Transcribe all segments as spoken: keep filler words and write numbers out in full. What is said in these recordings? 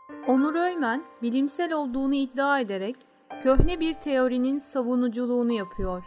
Onur Öymen, bilimsel olduğunu iddia ederek köhne bir teorinin savunuculuğunu yapıyor.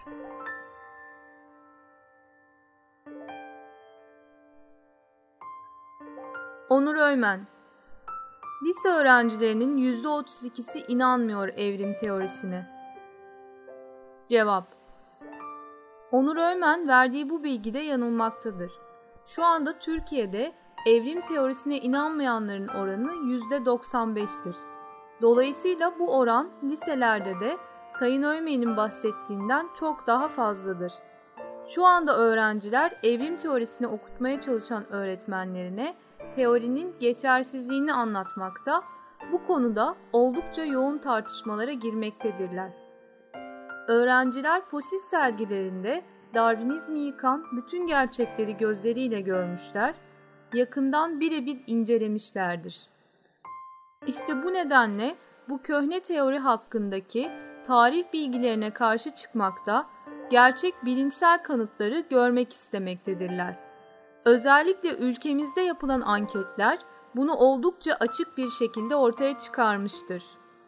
Onur Öymen, lise öğrencilerinin yüzde otuz ikisi inanmıyor evrim teorisine. Cevap: Onur Öymen verdiği bu bilgide yanılmaktadır. Şu anda Türkiye'de evrim teorisine inanmayanların oranı yüzde doksan beş'tir. Dolayısıyla bu oran liselerde de Sayın Öymen'in bahsettiğinden çok daha fazladır. Şu anda öğrenciler evrim teorisini okutmaya çalışan öğretmenlerine teorinin geçersizliğini anlatmakta, bu konuda oldukça yoğun tartışmalara girmektedirler. Öğrenciler fosil sergilerinde Darwinizmi yıkan bütün gerçekleri gözleriyle görmüşler, yakından birebir incelemişlerdir. İşte bu nedenle bu köhne teori hakkındaki tarih bilgilerine karşı çıkmakta, gerçek bilimsel kanıtları görmek istemektedirler. Özellikle ülkemizde yapılan anketler bunu oldukça açık bir şekilde ortaya çıkarmıştır.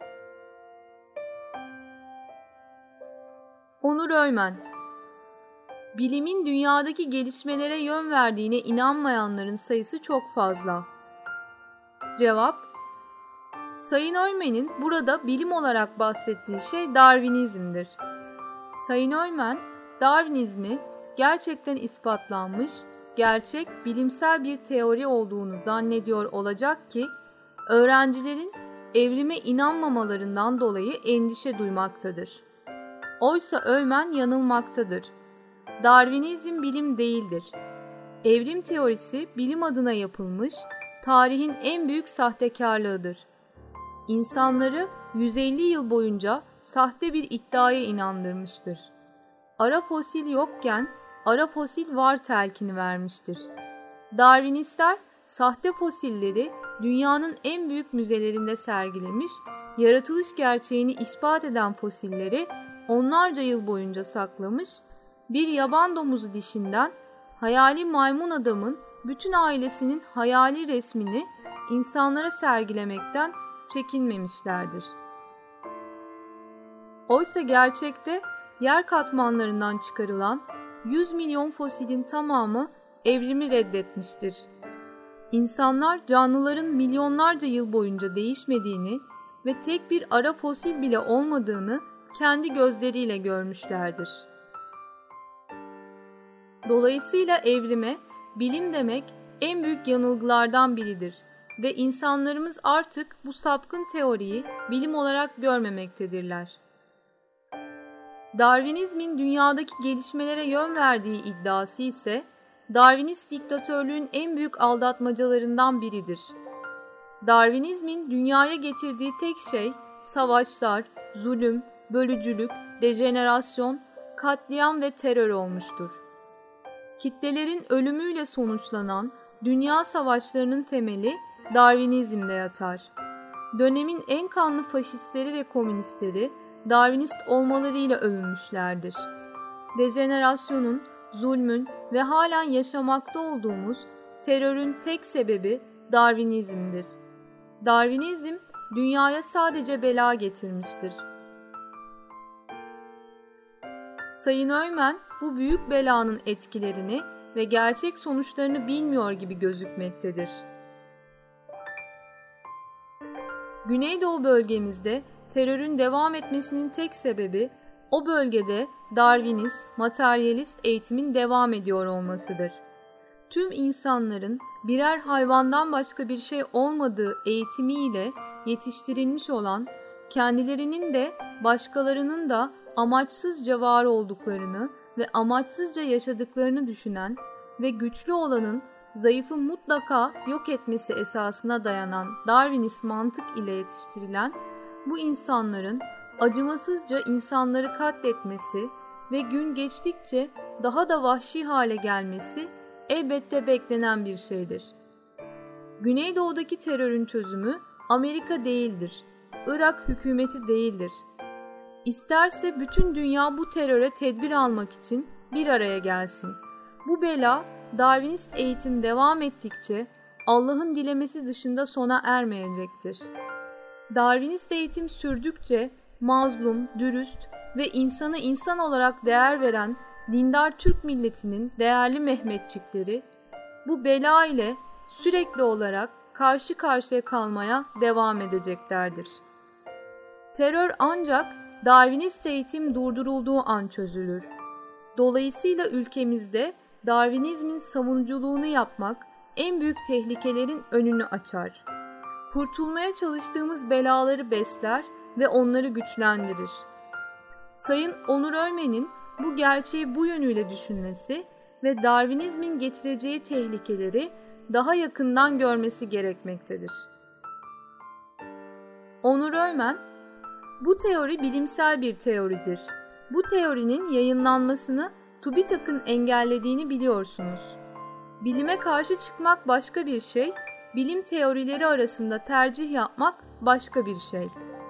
Onur Öymen, bilimin dünyadaki gelişmelere yön verdiğine inanmayanların sayısı çok fazla. Cevap: Sayın Öymen'in burada bilim olarak bahsettiği şey Darwinizm'dir. Sayın Öymen, Darwinizmi gerçekten ispatlanmış, gerçek bilimsel bir teori olduğunu zannediyor olacak ki, öğrencilerin evrime inanmamalarından dolayı endişe duymaktadır. Oysa Öymen yanılmaktadır. Darwinizm bilim değildir. Evrim teorisi bilim adına yapılmış, tarihin en büyük sahtekarlığıdır. İnsanları yüz elli yıl boyunca sahte bir iddiaya inandırmıştır. Ara fosil yokken ara fosil var telkini vermiştir. Darwinistler sahte fosilleri dünyanın en büyük müzelerinde sergilemiş, yaratılış gerçeğini ispat eden fosilleri onlarca yıl boyunca saklamış, bir yaban domuzu dişinden hayali maymun adamın bütün ailesinin hayali resmini insanlara sergilemekten çekinmemişlerdir. Oysa gerçekte yer katmanlarından çıkarılan yüz milyon fosilin tamamı evrimi reddetmiştir. İnsanlar canlıların milyonlarca yıl boyunca değişmediğini ve tek bir ara fosil bile olmadığını kendi gözleriyle görmüşlerdir. Dolayısıyla evrime bilim demek en büyük yanılgılardan biridir ve insanlarımız artık bu sapkın teoriyi bilim olarak görmemektedirler. Darwinizmin dünyadaki gelişmelere yön verdiği iddiası ise Darwinist diktatörlüğün en büyük aldatmacalarından biridir. Darwinizmin dünyaya getirdiği tek şey savaşlar, zulüm, bölücülük, dejenerasyon, katliam ve terör olmuştur. Kitlelerin ölümüyle sonuçlanan dünya savaşlarının temeli Darwinizm'de yatar. Dönemin en kanlı faşistleri ve komünistleri Darwinist olmalarıyla övünmüşlerdir. Dejenerasyonun, zulmün ve halen yaşamakta olduğumuz terörün tek sebebi Darwinizm'dir. Darwinizm dünyaya sadece bela getirmiştir. Sayın Öymen bu büyük belanın etkilerini ve gerçek sonuçlarını bilmiyor gibi gözükmektedir. Güneydoğu bölgemizde terörün devam etmesinin tek sebebi o bölgede Darwinist, materyalist eğitimin devam ediyor olmasıdır. Tüm insanların birer hayvandan başka bir şey olmadığı eğitimiyle yetiştirilmiş olan, kendilerinin de başkalarının da amaçsızca var olduklarını ve amaçsızca yaşadıklarını düşünen ve güçlü olanın zayıfı mutlaka yok etmesi esasına dayanan Darwinist mantık ile yetiştirilen bu insanların acımasızca insanları katletmesi ve gün geçtikçe daha da vahşi hale gelmesi elbette beklenen bir şeydir. Güneydoğudaki terörün çözümü Amerika değildir, Irak hükümeti değildir. İsterse bütün dünya bu teröre tedbir almak için bir araya gelsin. Bu bela Darwinist eğitim devam ettikçe Allah'ın dilemesi dışında sona ermeyecektir. Darwinist eğitim sürdükçe mazlum, dürüst ve insanı insan olarak değer veren dindar Türk milletinin değerli Mehmetçikleri bu bela ile sürekli olarak karşı karşıya kalmaya devam edeceklerdir. Terör ancak Darwinist eğitim durdurulduğu an çözülür. Dolayısıyla ülkemizde Darwinizmin savunuculuğunu yapmak en büyük tehlikelerin önünü açar. Kurtulmaya çalıştığımız belaları besler ve onları güçlendirir. Sayın Onur Ölmen'in bu gerçeği bu yönüyle düşünmesi ve Darwinizmin getireceği tehlikeleri daha yakından görmesi gerekmektedir. Onur Ölmen, bu teori bilimsel bir teoridir. Bu teorinin yayınlanmasını TÜBİTAK'ın engellediğini biliyorsunuz. Bilime karşı çıkmak başka bir şey, bilim teorileri arasında tercih yapmak başka bir şey.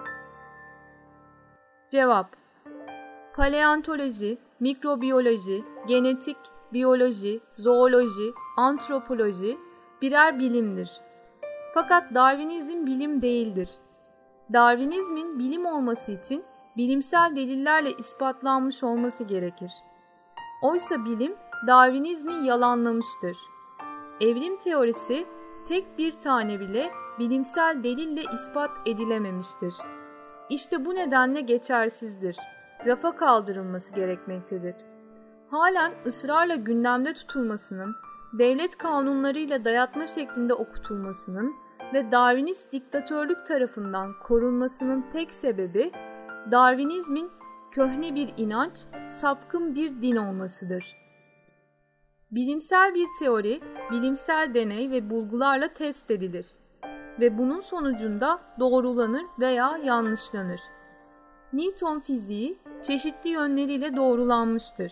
Cevap: Paleontoloji, mikrobiyoloji, genetik, biyoloji, zooloji, antropoloji birer bilimdir. Fakat Darwinizm bilim değildir. Darwinizmin bilim olması için bilimsel delillerle ispatlanmış olması gerekir. Oysa bilim Darwinizmi yalanlamıştır. Evrim teorisi tek bir tane bile bilimsel delille ispat edilememiştir. İşte bu nedenle geçersizdir. Rafa kaldırılması gerekmektedir. Halen ısrarla gündemde tutulmasının, devlet kanunlarıyla dayatma şeklinde okutulmasının ve Darwinist diktatörlük tarafından korunmasının tek sebebi Darwinizmin köhne bir inanç, sapkın bir din olmasıdır. Bilimsel bir teori, bilimsel deney ve bulgularla test edilir ve bunun sonucunda doğrulanır veya yanlışlanır. Newton fiziği çeşitli yönleriyle doğrulanmıştır.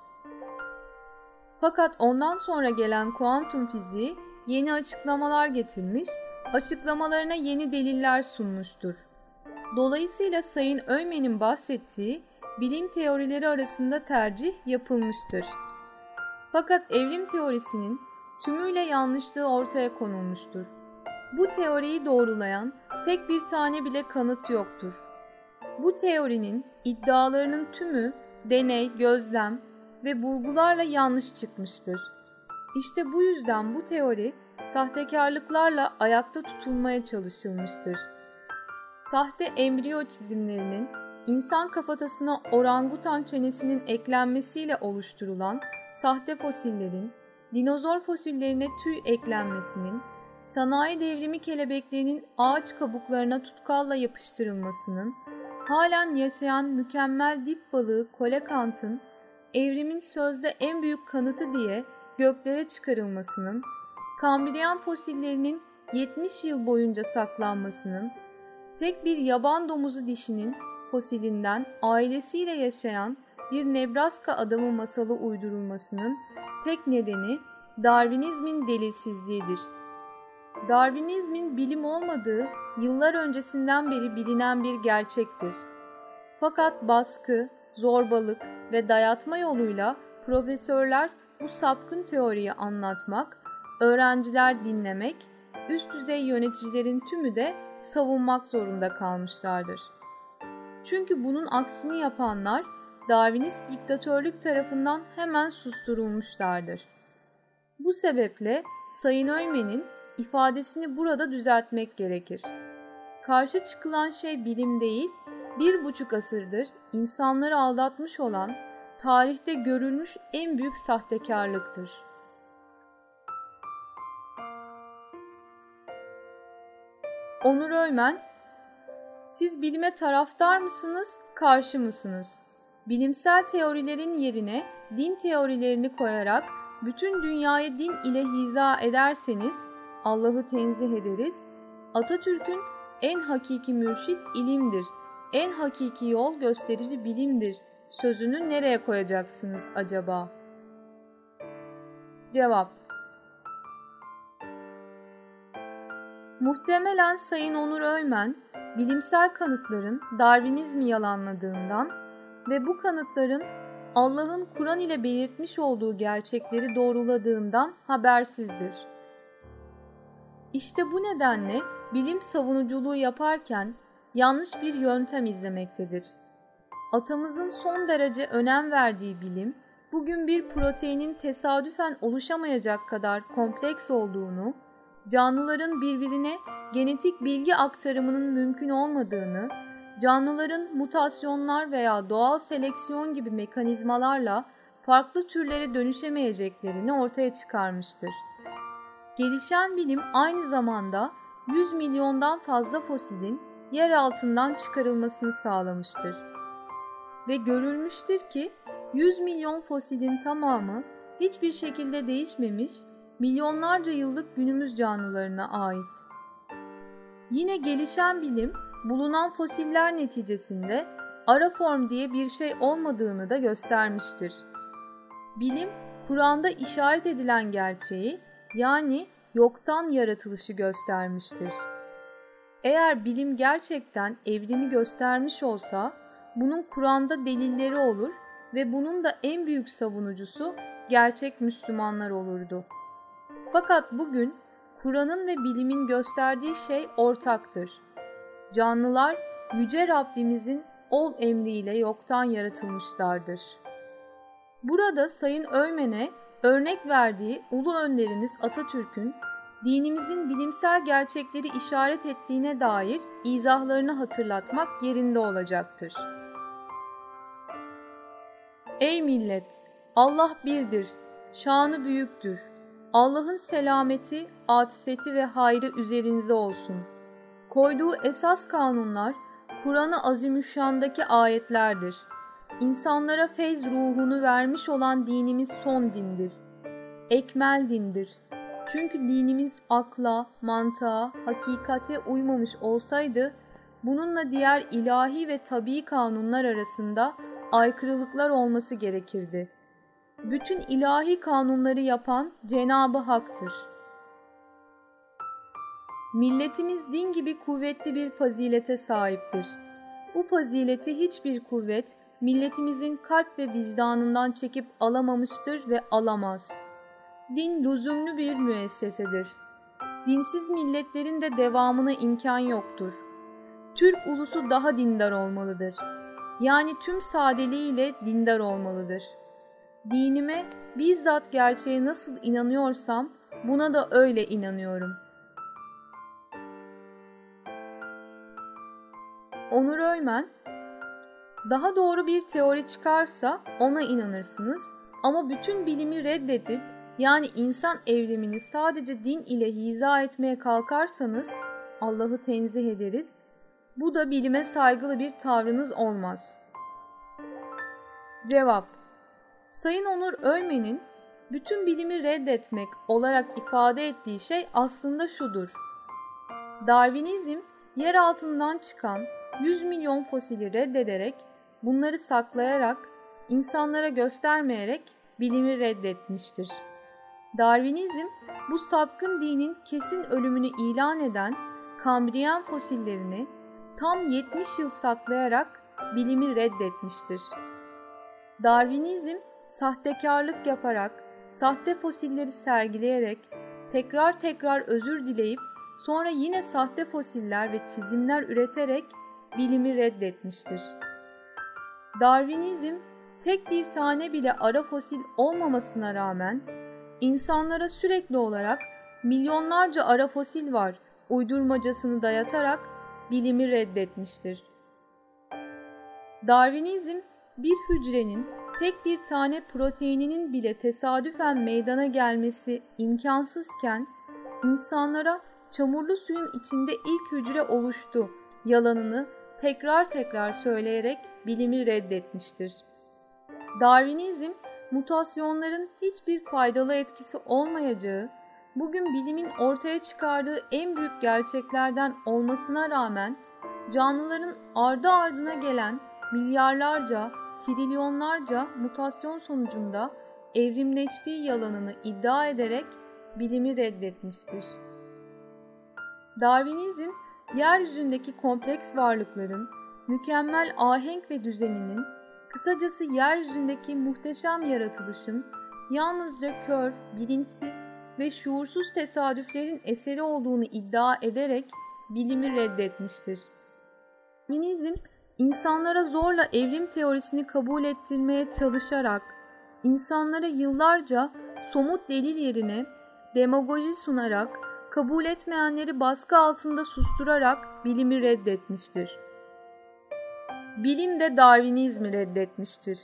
Fakat ondan sonra gelen kuantum fiziği yeni açıklamalar getirmiş, açıklamalarına yeni deliller sunmuştur. Dolayısıyla Sayın Ölmen'in bahsettiği bilim teorileri arasında tercih yapılmıştır. Fakat evrim teorisinin tümüyle yanlışlığı ortaya konulmuştur. Bu teoriyi doğrulayan tek bir tane bile kanıt yoktur. Bu teorinin iddialarının tümü deney, gözlem ve bulgularla yanlış çıkmıştır. İşte bu yüzden bu teori sahtekarlıklarla ayakta tutulmaya çalışılmıştır. Sahte embriyo çizimlerinin insan kafatasına orangutan çenesinin eklenmesiyle oluşturulan sahte fosillerin, dinozor fosillerine tüy eklenmesinin, sanayi devrimi kelebeklerinin ağaç kabuklarına tutkalla yapıştırılmasının, halen yaşayan mükemmel dip balığı kolekantın evrimin sözde en büyük kanıtı diye göklere çıkarılmasının, Kambriyen fosillerinin yetmiş yıl boyunca saklanmasının, tek bir yaban domuzu dişinin fosilinden ailesiyle yaşayan bir Nebraska adamı masalı uydurulmasının tek nedeni Darwinizmin delilsizliğidir. Darwinizmin bilim olmadığı yıllar öncesinden beri bilinen bir gerçektir. Fakat baskı, zorbalık ve dayatma yoluyla profesörler bu sapkın teoriyi anlatmak, öğrenciler dinlemek, üst düzey yöneticilerin tümü de savunmak zorunda kalmışlardır. Çünkü bunun aksini yapanlar Darwinist diktatörlük tarafından hemen susturulmuşlardır. Bu sebeple Sayın Ölmen'in ifadesini burada düzeltmek gerekir. Karşı çıkılan şey bilim değil, bir buçuk asırdır insanları aldatmış olan tarihte görülmüş en büyük sahtekarlıktır. Onur Ölmen, siz bilime taraftar mısınız, karşı mısınız? Bilimsel teorilerin yerine din teorilerini koyarak bütün dünyayı din ile hiza ederseniz Allah'ı tenzih ederiz. Atatürk'ün en hakiki mürşit ilimdir, en hakiki yol gösterici bilimdir sözünü nereye koyacaksınız acaba? Cevap: Muhtemelen Sayın Onur Ölmen, bilimsel kanıtların Darwinizmi yalanladığından ve bu kanıtların Allah'ın Kur'an ile belirtmiş olduğu gerçekleri doğruladığından habersizdir. İşte bu nedenle bilim savunuculuğu yaparken yanlış bir yöntem izlemektedir. Atamızın son derece önem verdiği bilim, bugün bir proteinin tesadüfen oluşamayacak kadar kompleks olduğunu, canlıların birbirine genetik bilgi aktarımının mümkün olmadığını, canlıların mutasyonlar veya doğal seleksiyon gibi mekanizmalarla farklı türlere dönüşemeyeceklerini ortaya çıkarmıştır. Gelişen bilim aynı zamanda yüz milyondan fazla fosilin yer altından çıkarılmasını sağlamıştır. Ve görülmüştür ki yüz milyon fosilin tamamı hiçbir şekilde değişmemiş, milyonlarca yıllık günümüz canlılarına ait. Yine gelişen bilim, bulunan fosiller neticesinde ara form diye bir şey olmadığını da göstermiştir. Bilim, Kur'an'da işaret edilen gerçeği, yani yoktan yaratılışı göstermiştir. Eğer bilim gerçekten evrimi göstermiş olsa, bunun Kur'an'da delilleri olur ve bunun da en büyük savunucusu gerçek Müslümanlar olurdu. Fakat bugün Kur'an'ın ve bilimin gösterdiği şey ortaktır. Canlılar Yüce Rabbimizin ol emriyle yoktan yaratılmışlardır. Burada Sayın Öymen'e örnek verdiği Ulu Önderimiz Atatürk'ün dinimizin bilimsel gerçekleri işaret ettiğine dair izahlarını hatırlatmak yerinde olacaktır. Ey millet! Allah birdir, şanı büyüktür. Allah'ın selameti, atifeti ve hayrı üzerinize olsun. Koyduğu esas kanunlar, Kur'an-ı Azimüşşan'daki ayetlerdir. İnsanlara feyz ruhunu vermiş olan dinimiz son dindir. Ekmel dindir. Çünkü dinimiz akla, mantığa, hakikate uymamış olsaydı, bununla diğer ilahi ve tabii kanunlar arasında aykırılıklar olması gerekirdi. Bütün ilahi kanunları yapan Cenab-ı Hak'tır. Milletimiz din gibi kuvvetli bir fazilete sahiptir. Bu fazileti hiçbir kuvvet, milletimizin kalp ve vicdanından çekip alamamıştır ve alamaz. Din lüzumlu bir müessesedir. Dinsiz milletlerin de devamına imkan yoktur. Türk ulusu daha dindar olmalıdır. Yani tüm sadeliğiyle dindar olmalıdır. Dinime bizzat gerçeğe nasıl inanıyorsam buna da öyle inanıyorum. Onur Öymen, daha doğru bir teori çıkarsa ona inanırsınız ama bütün bilimi reddedip yani insan evrimini sadece din ile hiza etmeye kalkarsanız Allah'ı tenzih ederiz. Bu da bilime saygılı bir tavrınız olmaz. Cevap: Sayın Onur Öymen'in bütün bilimi reddetmek olarak ifade ettiği şey aslında şudur. Darwinizm yer altından çıkan yüz milyon fosili reddederek, bunları saklayarak, insanlara göstermeyerek bilimi reddetmiştir. Darwinizm bu sapkın dinin kesin ölümünü ilan eden Kambriyen fosillerini tam yetmiş yıl saklayarak bilimi reddetmiştir. Darwinizm sahtekarlık yaparak, sahte fosilleri sergileyerek, tekrar tekrar özür dileyip sonra yine sahte fosiller ve çizimler üreterek bilimi reddetmiştir. Darwinizm tek bir tane bile ara fosil olmamasına rağmen insanlara sürekli olarak milyonlarca ara fosil var uydurmacasını dayatarak bilimi reddetmiştir. Darwinizm bir hücrenin tek bir tane proteininin bile tesadüfen meydana gelmesi imkansızken insanlara çamurlu suyun içinde ilk hücre oluştu yalanını tekrar tekrar söyleyerek bilimi reddetmiştir. Darwinizm, mutasyonların hiçbir faydalı etkisi olmayacağı, bugün bilimin ortaya çıkardığı en büyük gerçeklerden olmasına rağmen canlıların ardı ardına gelen milyarlarca, trilyonlarca mutasyon sonucunda evrimleştiği yalanını iddia ederek bilimi reddetmiştir. Darwinizm, yeryüzündeki kompleks varlıkların mükemmel ahenk ve düzeninin, kısacası yeryüzündeki muhteşem yaratılışın yalnızca kör, bilinçsiz ve şuursuz tesadüflerin eseri olduğunu iddia ederek bilimi reddetmiştir. Darwinizm, insanlara zorla evrim teorisini kabul ettirmeye çalışarak, insanlara yıllarca somut delil yerine demagoji sunarak, kabul etmeyenleri baskı altında susturarak bilimi reddetmiştir. Bilim de Darwinizmi reddetmiştir.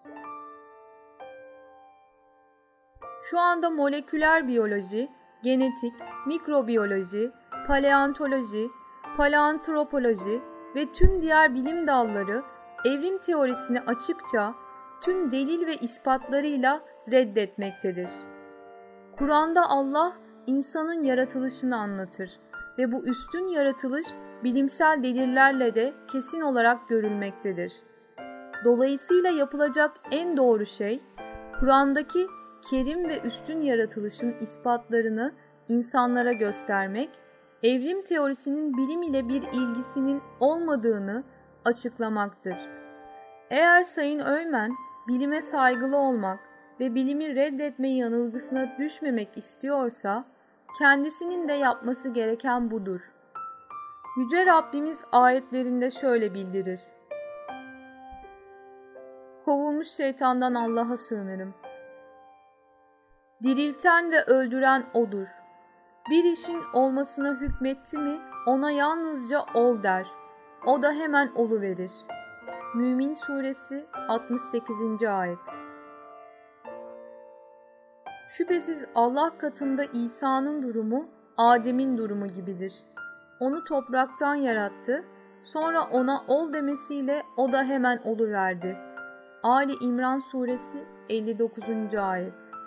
Şu anda moleküler biyoloji, genetik, mikrobiyoloji, paleontoloji, paleantropoloji ve tüm diğer bilim dalları evrim teorisini açıkça tüm delil ve ispatlarıyla reddetmektedir. Kur'an'da Allah insanın yaratılışını anlatır ve bu üstün yaratılış bilimsel delillerle de kesin olarak görülmektedir. Dolayısıyla yapılacak en doğru şey, Kur'an'daki kerim ve üstün yaratılışın ispatlarını insanlara göstermek, evrim teorisinin bilim ile bir ilgisinin olmadığını açıklamaktır. Eğer Sayın Öğmen, bilime saygılı olmak ve bilimi reddetme yanılgısına düşmemek istiyorsa, kendisinin de yapması gereken budur. Yüce Rabbimiz ayetlerinde şöyle bildirir: Kovulmuş şeytandan Allah'a sığınırım. Dirilten ve öldüren O'dur. Bir işin olmasına hükmetti mi ona yalnızca ol der. O da hemen oluverir. Mümin Suresi altmış sekizinci ayet. Şüphesiz Allah katında İsa'nın durumu Adem'in durumu gibidir. Onu topraktan yarattı, sonra ona ol demesiyle o da hemen oluverdi. Ali İmran Suresi elli dokuzuncu ayet.